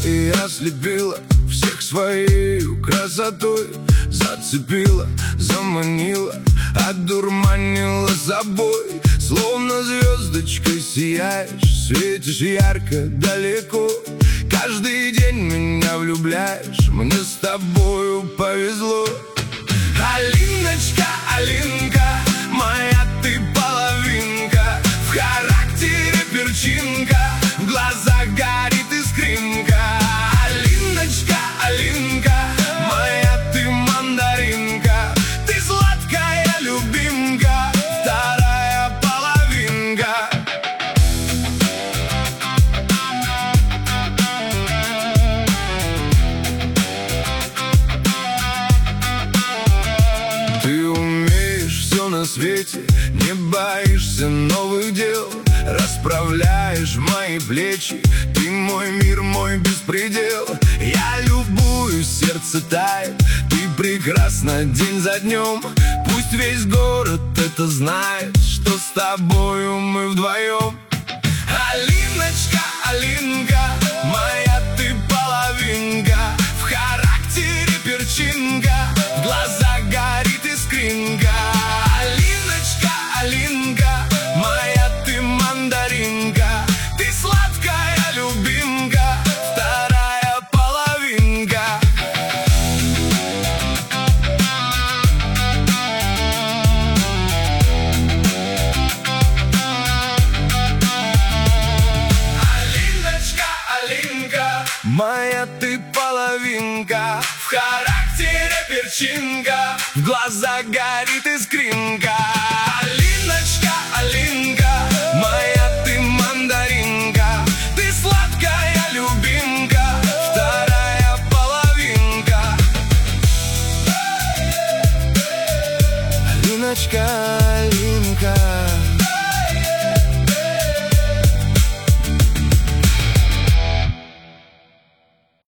И ослепила всех своей красотой, зацепила, заманила, одурманила собой. Словно звездочкой сияешь, светишь ярко, далеко. Каждый день меня влюбляешь, мне с тобою повезло. Алиночка, Алинка, моя ты половинка, в характере перчинка, в глазах горит искринка. Алиночка, Алинка, моя ты мандаринка, ты сладкая любимка, вторая половинка. Ты умеешь все на свете, не боишься новых дел, расправляешь мои плечи, ты мой мир, мой беспредел. Я любуюсь, сердце тает, ты прекрасна день за днем. Пусть весь город это знает, что с тобою мы вдвоем. Алиночка, Алинка, моя ты половинка, в характере перчинка, в глазах горит искринка. Алиночка, Алинка, моя ты мандаринка, ты сладкая любимка, вторая половинка. Алиночка, Алинка, моя ты половинка, в характере перчинка, в глазах горит искринка. Алиночка, Алинка, моя ты мандаринка, ты сладкая любимка, вторая половинка. Алиночка, Алинка.